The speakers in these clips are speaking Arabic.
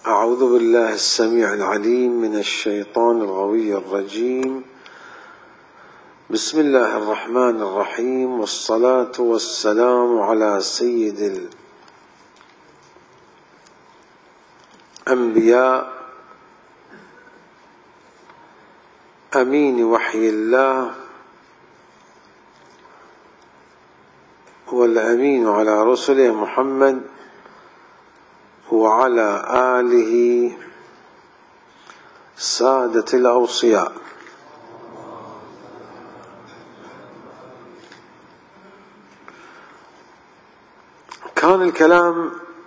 أعوذ بالله السميع العليم من الشيطان الغوي الرجيم. بسم الله الرحمن الرحيم، والصلاة والسلام على سيد الأنبياء أمين وحي الله والأمين على رسله محمد وعلى آله سادة الأوصياء. كان الكلام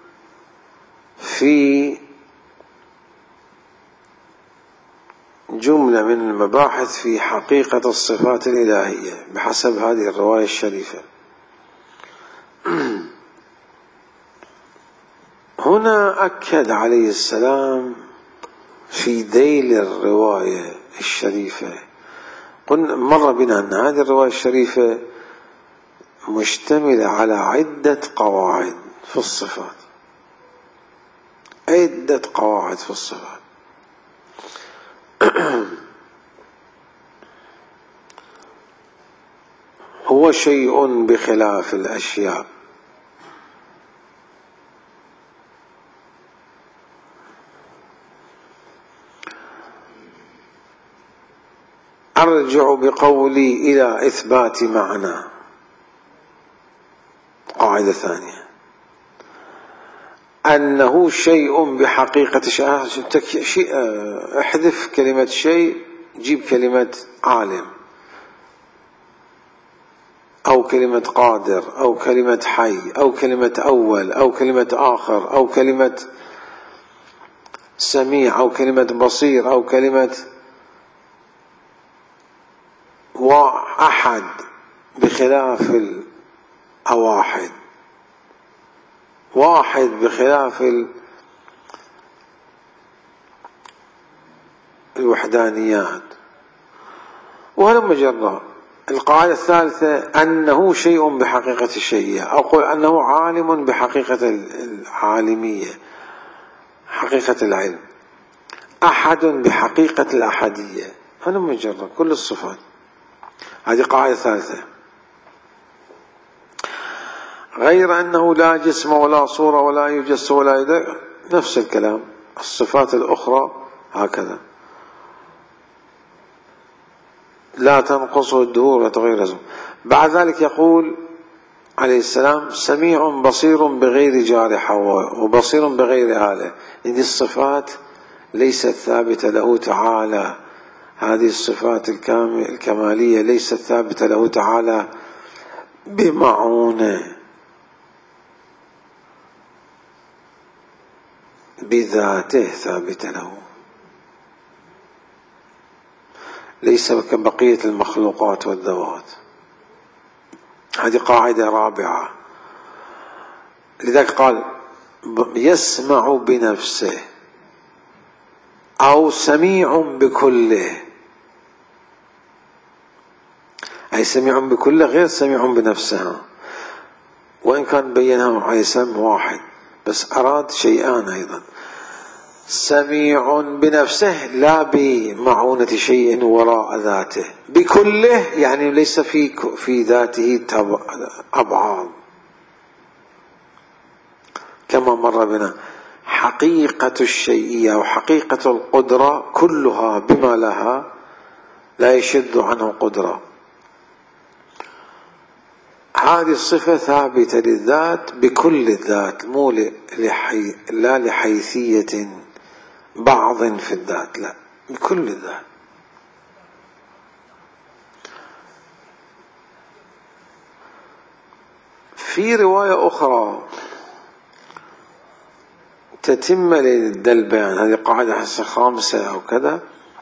في جملة من المباحث في حقيقة الصفات الإلهية بحسب هذه الرواية الشريفة. هنا أكد عليه السلام في ذيل الرواية الشريفة. قلنا مر بنا أن هذه الرواية الشريفة مشتملة على عدة قواعد في الصفات، عدة قواعد في الصفات. هو شيء بخلاف الأشياء، أرجع بقولي إلى إثبات معنى. قاعدة ثانية أنه شيء بحقيقة شيء. احذف كلمة شيء، جيب كلمة عالم أو كلمة قادر أو كلمة حي أو كلمة أول أو كلمة آخر أو كلمة سميع أو كلمة بصير أو كلمة واحد بخلاف الأواحد، واحد بخلاف الوحدانيات. وهلم جرا. القاعدة الثالثة أنه شيء بحقيقة الشيء، أو قل أنه عالم بحقيقة العالمية، حقيقة العلم، أحد بحقيقة الأحدية. هلم جرا كل الصفات. هذه قاعدة ثالثة. غير أنه لا جسم ولا صورة ولا يجس ولا يدك، نفس الكلام. الصفات الأخرى هكذا، لا تنقص الدهور وتغير اسمه. بعد ذلك يقول عليه السلام: سميع بصير بغير جارحة وبصير بغير آلة. هذه الصفات ليست ثابتة له تعالى، هذه الصفات الكمالية ليست ثابتة له تعالى بمعونة، بذاته ثابتة له، ليس كبقية المخلوقات والذوات. هذه قاعدة رابعة. لذلك قال: يسمع بنفسه أو سميع بكله. أي سميع بكله غير سميع بنفسها، وإن كان بينها على اسم واحد، بس أراد شيئان أيضا: سميع بنفسه لا بمعونة شيء وراء ذاته، بكله يعني ليس في ذاته أبعاد، كما مر بنا. حقيقة الشيئية وحقيقة القدرة كلها بما لها لا يشد عنه قدرة. هذه الصفة ثابتة للذات بكل الذات، مو لا لحيثية بعض في الذات، لا، بكل الذات. في رواية أخرى تتم للبيان، هذه قاعدة خامسة أو كذا: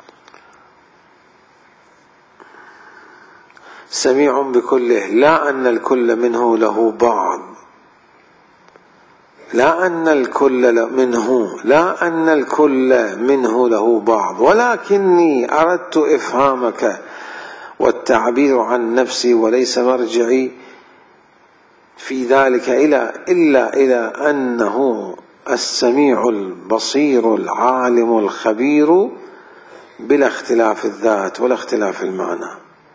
سميع بكله، لا أن الكل منه له بعض، لا أن الكل منه له بعض، ولكني أردت إفهامك والتعبير عن نفسي، وليس مرجعي في ذلك إلا إلى أنه السميع البصير العالم الخبير بلا اختلاف الذات ولا اختلاف المعنى.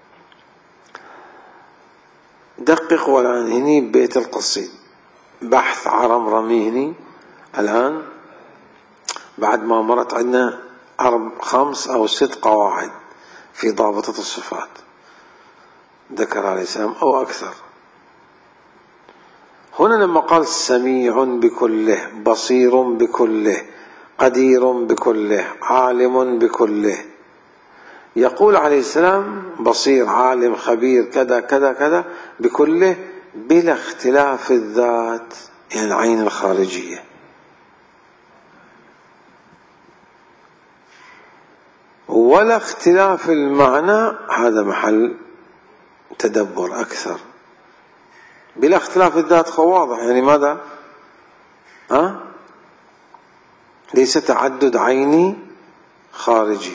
دقق والآن هني بيت القصيد بحث عرمرمي هني الآن بعد ما مرت عندنا 5 أو 6 قواعد في ضابطة الصفات ذكر عليه السلام أو أكثر. هنا لما قال سميع بكله، بصير بكله، قدير بكله، عالم بكله، يقول عليه السلام بصير عالم خبير كذا كذا كذا بكله بلا اختلاف الذات، يعني العين الخارجية، ولا اختلاف المعنى. هذا محل تدبر أكثر. بلا اختلاف الذات واضح، يعني ماذا؟ ليس تعدد عيني خارجي.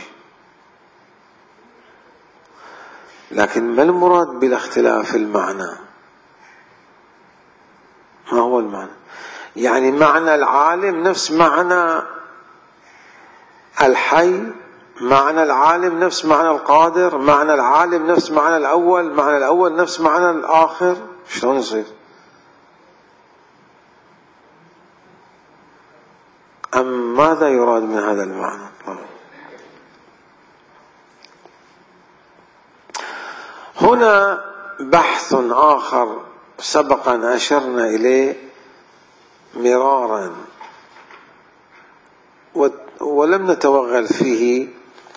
لكن ما المراد بلا اختلاف المعنى؟ ما هو المعنى؟ يعني معنى العالم نفس معنى الحي، معنى العالم نفس معنى القادر، معنى العالم نفس معنى الأول، معنى الأول نفس معنى الآخر. شلون يصير؟ أم ماذا يراد من هذا المعنى؟ هنا بحث آخر سبق أن أشرنا إليه مرارا ولم نتوغل فيه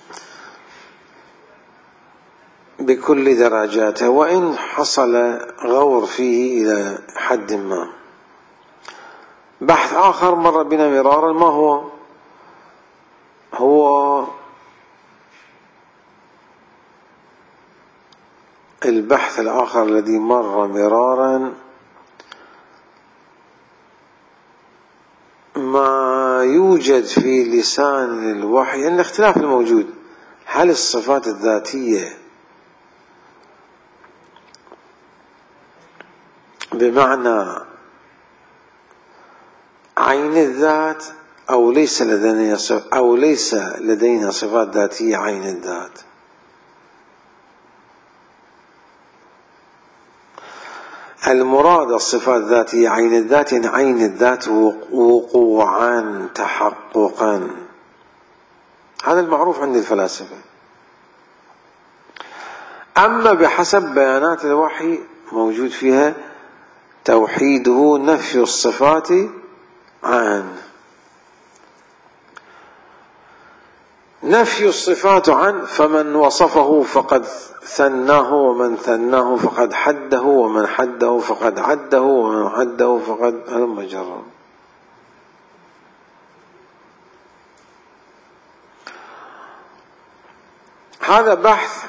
بكل درجاته، وإن حصل غور فيه إلى حد ما. بحث آخر مر بنا مرارا، ما هو البحث الآخر الذي مر مرارا، ما يوجد في لسان الوحي، يعني الاختلاف الموجود، هل الصفات الذاتية بمعنى عين الذات أو ليس لدينا صفات ذاتية عين الذات؟ المراد الصفات الذاتية عين الذات، يعني عين الذات وقوعا تحققا. هذا المعروف عند الفلاسفة. أما بحسب بيانات الوحي موجود فيها توحيده نفي الصفات عن، نفي الصفات عن، فمن وصفه فقد ثناه، ومن ثناه فقد حده، ومن حده فقد عده، ومن عده فقد المجرد. هذا بحث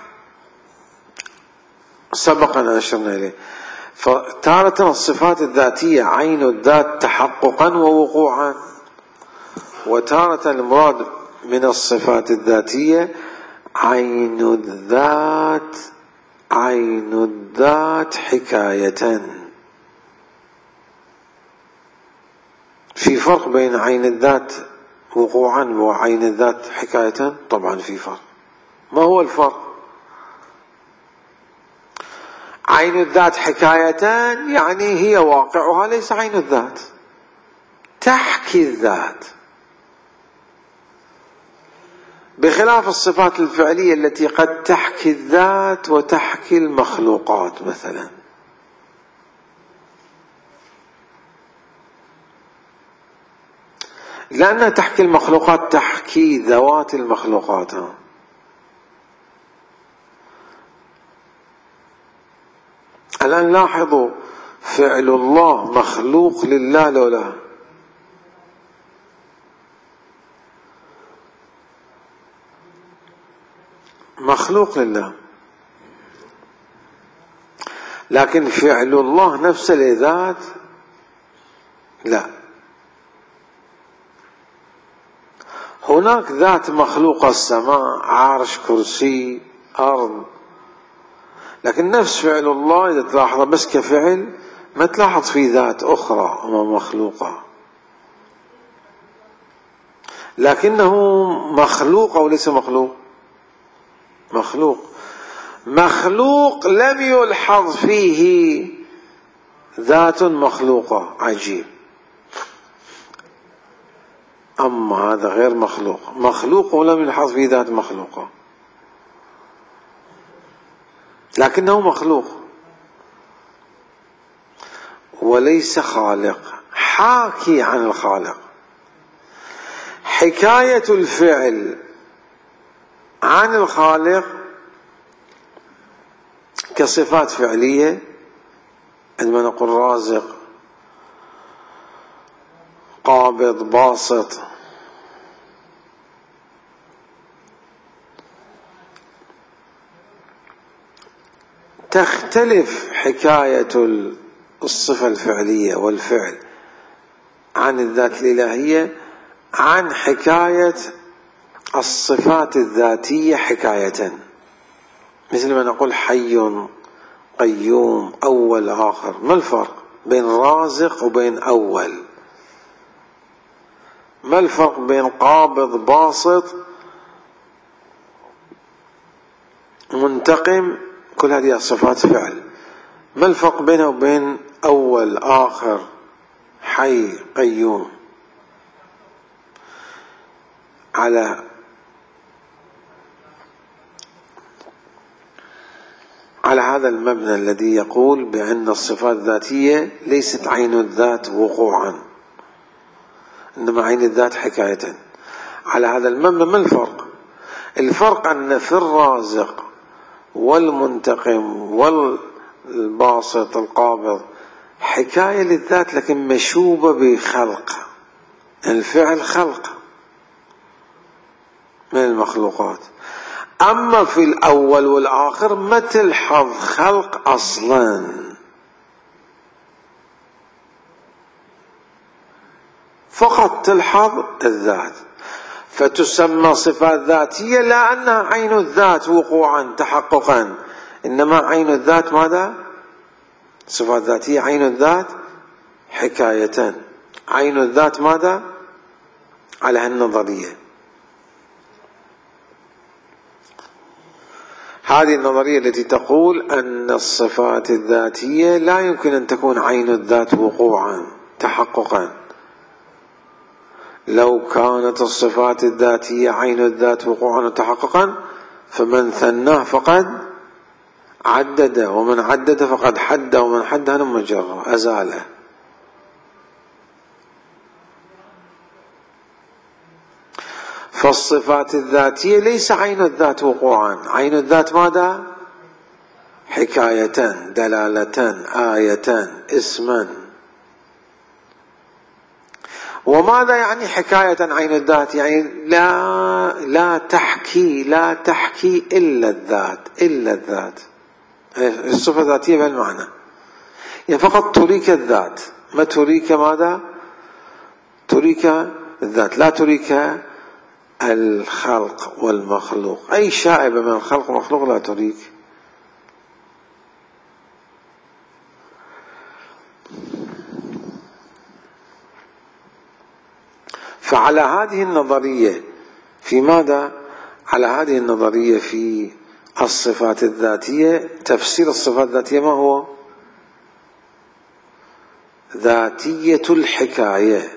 سبق أن أشرنا إليه. فتارة الصفات الذاتية عين الذات تحققا ووقوعا، وتارة المراد من الصفات الذاتية عين الذات حكاية. في فرق بين عين الذات وقوعا وعين الذات حكاية؟ طبعا في فرق. ما هو الفرق؟ عين الذات حكاية يعني هي واقعها ليس عين الذات، تحكي الذات، بخلاف الصفات الفعلية التي قد تحكي الذات وتحكي المخلوقات مثلا. لأنها تحكي المخلوقات تحكي ذوات المخلوقات. الآن لاحظوا فعل الله مخلوق لله لو لا؟ مخلوق لله، لكن فعل الله نفسه لذات لا. هناك ذات مخلوقة، السماء، عرش، كرسي، أرض، لكن نفس فعل الله إذا تلاحظ بس كفعل، ما تلاحظ في ذات أخرى مخلوقة. لكنه مخلوق أو ليس مخلوق؟ مخلوق. مخلوق لم يلحظ فيه ذات مخلوقة. عجيب. أما هذا غير مخلوق، مخلوق ولم يلحظ فيه ذات مخلوقة، لكنه مخلوق وليس خالق، حاكي عن الخالق. حكاية الفعل عن الخالق كصفات فعلية، عندما نقول رازق، قابض، باسط، تختلف حكاية الصفة الفعلية والفعل عن الذات الإلهية عن حكاية الصفات الذاتية حكاية. مثل ما نقول حي، قيوم، أول، آخر. ما الفرق بين رازق وبين أول؟ ما الفرق بين قابض، باسط، منتقم؟ كل هذه صفات فعل. ما الفرق بينه وبين أول، آخر، حي، قيوم؟ على هذا المبنى الذي يقول بأن الصفات الذاتية ليست عين الذات وقوعا، إنما عين الذات حكاية. على هذا المبنى ما الفرق؟ الفرق أن في الرازق والمنتقم والباسط القابض حكاية للذات لكن مشوبة بخلق، الفعل خلق من المخلوقات. أما في الأول والآخر ما تلحظ خلق أصلا، فقط تلحظ الذات، فتسمى صفات ذاتية لا أنها عين الذات وقوعا تحققا، إنما عين الذات ماذا؟ صفات ذاتية عين الذات حكاية. عين الذات ماذا؟ على هالنظرية. هذه النظرية التي تقول أن الصفات الذاتية لا يمكن أن تكون عين الذات وقوعا تحققا. لو كانت الصفات الذاتية عين الذات وقوعا وتحققا فمن ثناه فقد عدد، ومن عدد فقد حد، ومن حد مجرى أزاله. فالصفات الذاتية ليس عين الذات وقوعا، عين الذات ماذا؟ حكاية، دلالة، آية، اسما. وماذا يعني حكاية عين الذات؟ يعني لا تحكي إلا الذات، إلا الذات. الصفة الذاتية بهالمعنى، يعني فقط تريك الذات، ما تريك ماذا؟ تريك الذات، لا تريك الخلق والمخلوق. أي شائبة من الخلق والمخلوق لا تريك. فعلى هذه النظرية في ماذا؟ على هذه النظرية في الصفات الذاتية، تفسير الصفات الذاتية ما هو؟ ذاتية الحكاية،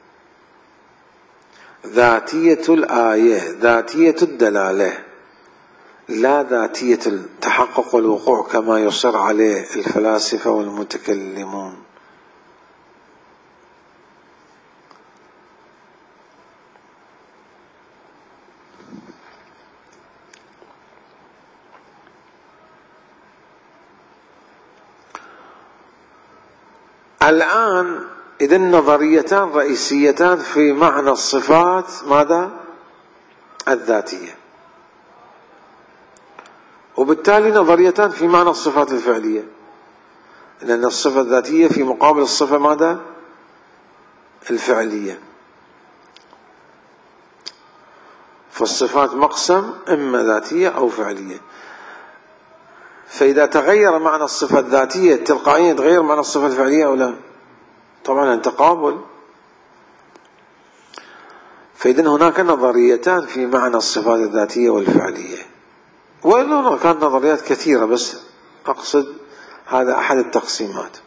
ذاتية الآية، ذاتية الدلالة، لا ذاتية التحقق والوقوع كما يصر عليه الفلاسفة والمتكلمون. الآن إذن نظريتان رئيسيتان في معنى الصفات ماذا؟ الذاتية، وبالتالي نظريتان في معنى الصفات الفعلية، لأن الصفة الذاتية في مقابل الصفة ماذا؟ الفعلية. فالصفات مقسم إما ذاتية أو فعلية. فإذا تغير معنى الصفة الذاتية تلقائيا يتغير معنى الصفة الفعلية أو لا؟ طبعا تقابل. فإذن هناك نظريتان في معنى الصفات الذاتية والفعلية، وإلا هناك كانت نظريات كثيرة، بس أقصد هذا أحد التقسيمات.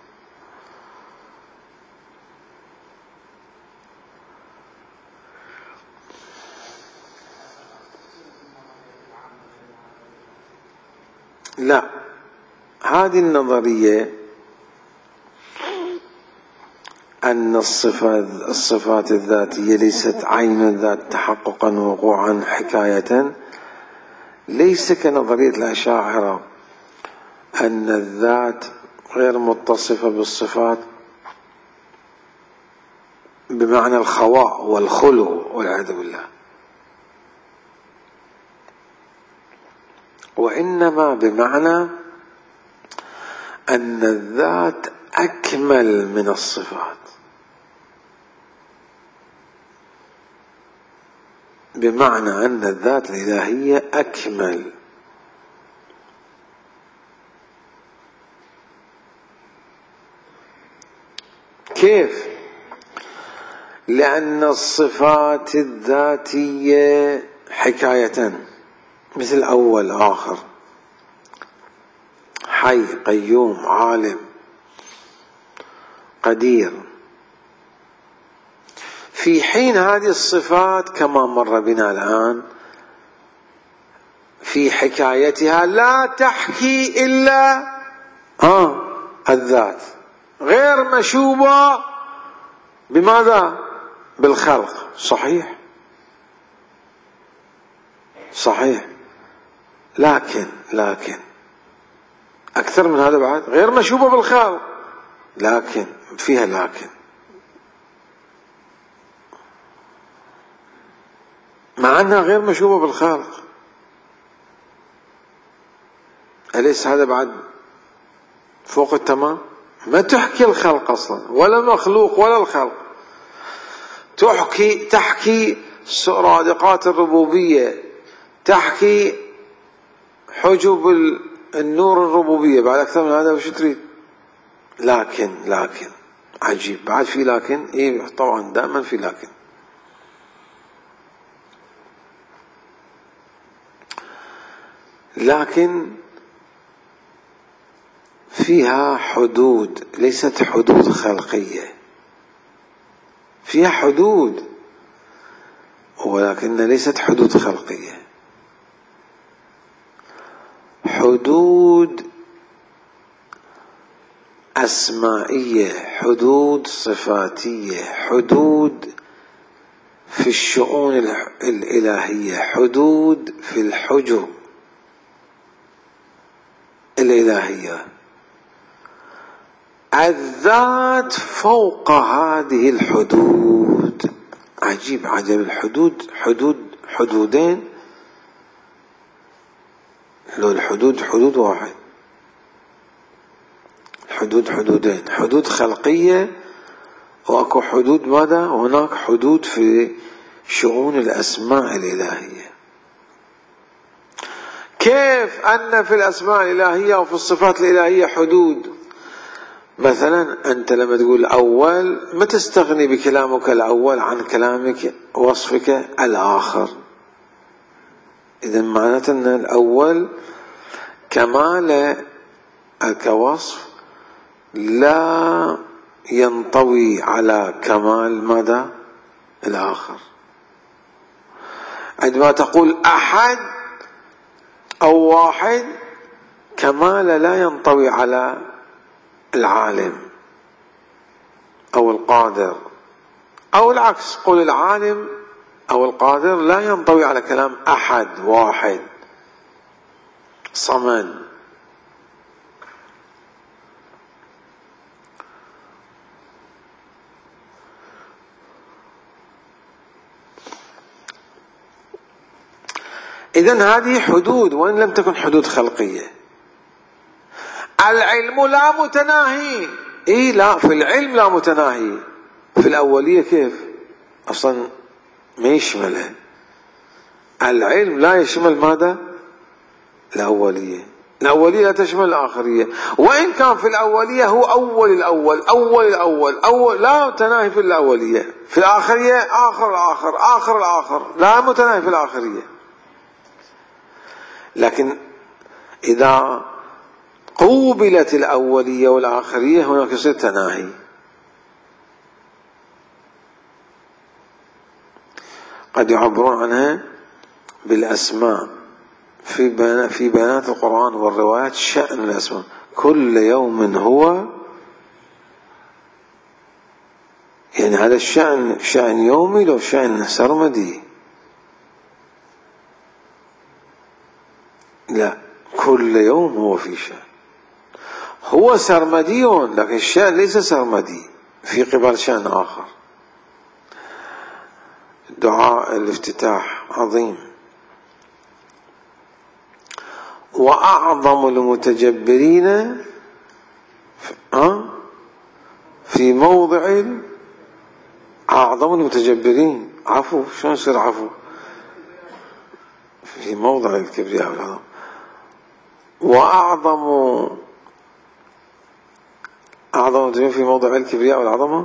لا، هذه النظرية أن الصفات الذاتية ليست عين الذات تحققا وقوعا حكاية، ليس كنظرية الأشاعرة أن الذات غير متصفة بالصفات بمعنى الخواء والخلو والعياذ بالله، وإنما بمعنى أن الذات أكمل من الصفات، بمعنى أن الذات الإلهية أكمل. كيف؟ لأن الصفات الذاتية حكاية، مثل أول آخر، حي قيوم عالم قدير، في حين هذه الصفات كما مر بنا الآن في حكايتها لا تحكي إلا الذات، غير مشوبة بماذا؟ بالخلق. صحيح صحيح، لكن أكثر من هذا بعد، غير مشوبة بالخلق، لكن فيها لكن، مع أنها غير مشوبة بالخالق. أليس هذا بعد فوق التمام؟ ما تحكي الخلق أصلا، ولا مخلوق ولا الخلق، تحكي رادقات الربوبية، تحكي حجب النور الربوبية، بعد أكثر من هذا وش تريد؟ لكن عجيب، بعد في لكن، إيه طبعا دائما في لكن فيها حدود، ليست حدود خلقية، فيها حدود ولكن ليست حدود خلقية، حدود أسمائية، حدود صفاتية، حدود في الشؤون الإلهية، حدود في الحجب الإلهية. الذات فوق هذه الحدود. عجيب الحدود حدودين، لو الحدود حدود واحد، الحدود حدودين، حدود خلقية واكو حدود ماذا؟ هناك حدود في شؤون الأسماء الإلهية. كيف أن في الأسماء الإلهية وفي الصفات الإلهية حدود؟ مثلا أنت لما تقول أول ما تستغني بكلامك الأول عن كلامك وصفك الآخر، إذن معناته أن الأول كمال كوصف لا ينطوي على كمال ماذا؟ الآخر. عندما تقول أحد أو واحد، كمال لا ينطوي على العالم أو القادر، أو العكس، قل العالم أو القادر لا ينطوي على كلام أحد واحد صمد. إذن هذه حدود، وإن لم تكن حدود خلقية. العلم لا متناهي، لا، في العلم لا متناهي، في الأولية كيف؟ أصلا ما يشملها، العلم لا يشمل ماذا؟ الأولية، الأولية لا تشمل الآخرية، وإن كان في الأولية هو أول الأول لا متناهي في الأولية، في الآخرية آخر الآخر لا متناهي في الآخرية. لكن إذا قوبلت الأولية والآخرية هناك يصير تناهي. قد يعبرون عنها بالأسماء في بيانات القرآن والروايات، شأن الأسماء. كل يوم هو، يعني هذا الشأن شأن يومي لو شأن سرمدي؟ لا، كل يوم هو في شأن. هو سرمدي لكن الشأن ليس سرمدي، في قبل شأن آخر. دعاء الافتتاح عظيم. وأعظم المتجبرين في موضع أعظم المتجبرين، عفو شلون يصير عفو؟ في موضع الكبرياء والعظمة. أعظم في موضع الكبرياء والعظمة،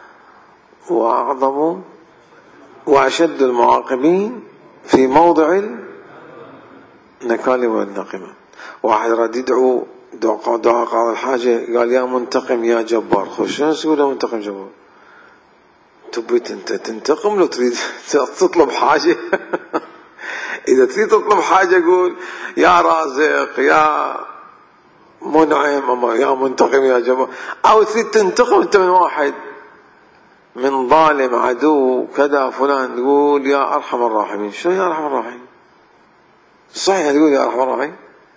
وأشد المعاقبين في موضع النكال والنقمة. واحد راد يدعو دعاء قاضي الحاجة، قال يا منتقم يا جبار. خوش شنو يقول يا منتقم جبار؟ تبي انت تنتقم لو تريد تطلب حاجة؟ إذا تريد تطلب حاجة قول يا رازق يا منعم يا منتقم يا جبار. أو تريد تنتقم أنت من واحد، من ظالم عدو كذا فلان، تقول يا أرحم الراحمين. شو يا أرحم الراحمين؟ صحيح تقول يا أرحم الراحمين،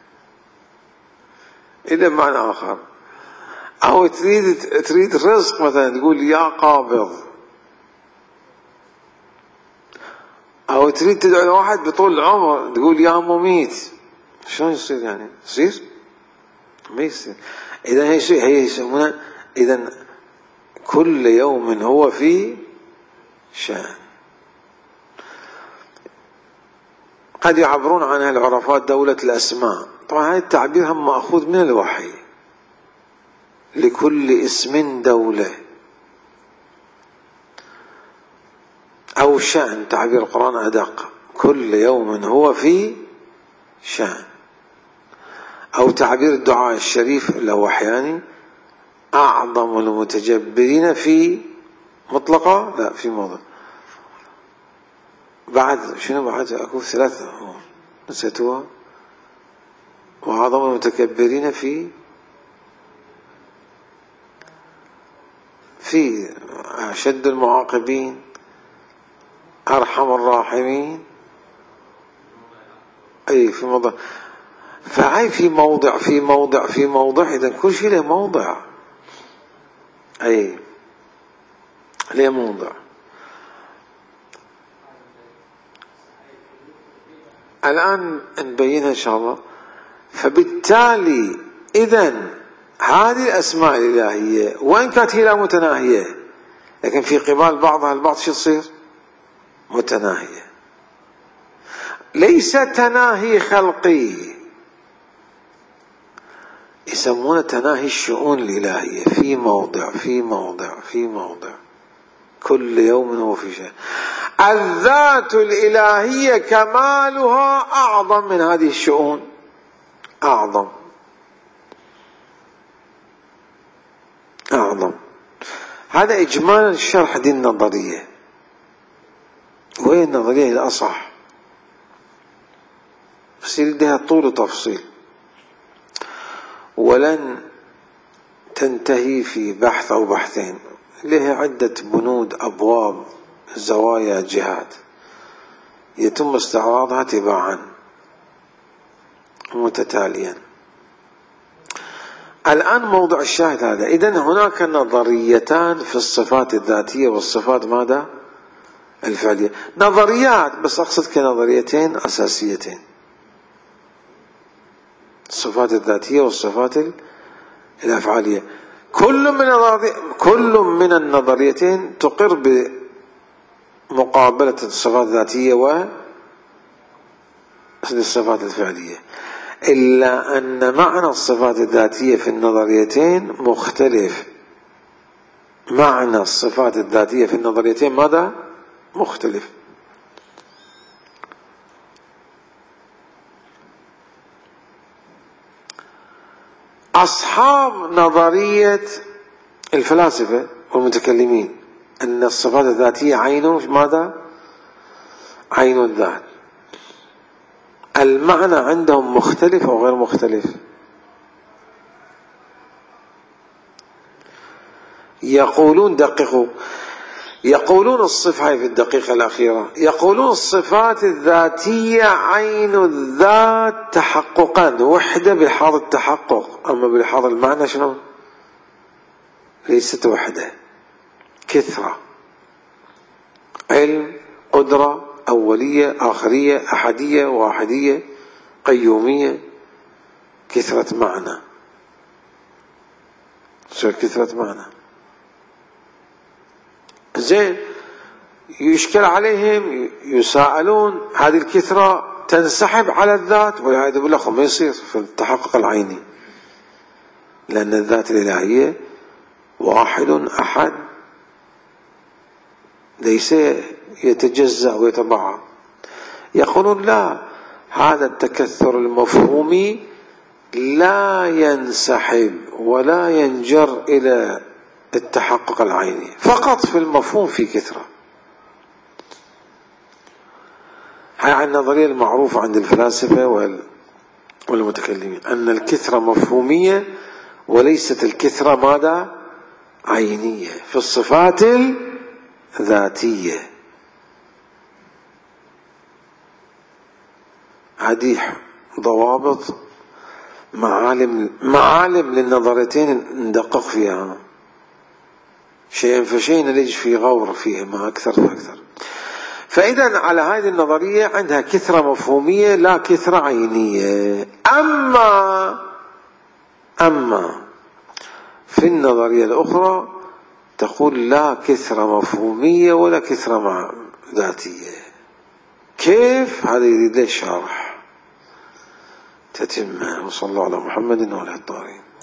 إذا بمعنى آخر. أو تريد رزق مثلا تقول يا قابض. أو تريد تدعو لواحد بطول العمر تقول يا مميت. شلون يصير يعني؟ يصير؟ ما يصير. إذا هي يسمونها إذا كل يوم هو في شأن. قد يعبرون عنها العرفاء دولة الأسماء. طبعا هذا التعبير هم مأخوذ من الوحي، لكل اسم دولة أو شأن. تعبير القرآن أدق، كل يوم هو في شأن. أو تعبير الدعاء الشريف اللي هو أحياني أعظم المتجبرين في مطلقة، لا في موضع. بعد شنو بعد؟ أكو 3 أمور نسيتوها. وأعظم المتكبرين في أشد المعاقبين، أرحم الراحمين. أي في موضع، فهي في موضع إذا كل شيء له موضع. أي له موضع. الآن نبينها إن شاء الله. فبالتالي إذن هذه الأسماء الإلهية وإن كانت هي لا متناهية، لكن في قبال بعضها البعض شو تصير؟ متناهية. ليس تناهي خلقي، يسمونه تناهي الشؤون الإلهية، في موضع كل يوم هو في شيء. الذات الإلهية كمالها أعظم من هذه الشؤون، أعظم. هذا إجمالا شرح دي النظرية، وهي النظرية الأصح، يصير لها طول وتفصيل ولن تنتهي في بحث أو بحثين. لها عدة بنود، أبواب، زوايا، جهات يتم استعراضها تباعا متتاليا. الآن موضوع الشاهد هذا. إذن هناك نظريتان في الصفات الذاتية والصفات ماذا؟ الفعلية. نظريات بس أقصد كنظريتين أساسيتين، الصفات الذاتية والصفات الأفعالية. كل من النظريتين تقر بمقابلة الصفات الذاتية والصفات الفعلية. إلا أن معنى الصفات الذاتية في النظريتين مختلف. معنى الصفات الذاتية في النظريتين ماذا؟ مختلف. أصحاب نظرية الفلاسفة والمتكلمين أن الصفات الذاتية عين ماذا؟ عين الذات. المعنى عندهم مختلف أو غير مختلف؟ يقولون دققوا، يقولون الصفة في الدقيقة الأخيرة، يقولون الصفات الذاتية عين الذات تحققا، وحدة بلحاظ التحقق، أما بلحاظ المعنى شنو؟ ليست وحدة، كثرة، علم، قدرة، أولية، آخرية، أحدية، واحدية، قيومية، كثرة معنى. شو كثرة معنى؟ زين، يشكل عليهم، يساءلون، هذه الكثرة تنسحب على الذات؟ ولهذا يقول لكم ما يصير في التحقق العيني، لأن الذات الإلهية واحد أحد، ليس يتجزأ ويتبعض. يقولون لا، هذا التكثر المفهومي لا ينسحب ولا ينجر إلى التحقق العيني، فقط في المفهوم في كثرة. هاي النظرية المعروفة عند الفلاسفة والمتكلمين، أن الكثرة مفهومية وليست الكثرة ماذا؟ عينية في الصفات الذاتية. هذه ضوابط معالم للنظريتين ندقق فيها شيئا فشيئا، نلج في غور فيها ما أكثر فأكثر. فإذا على هذه النظرية عندها كثرة مفهومية لا كثرة عينية. أما في النظرية الأخرى تقول لا كثرة مفهومية ولا كثرة ذاتية. كيف؟ هذا يريد له شرح تتم. وصلى الله على محمد وعلى الطاهرين.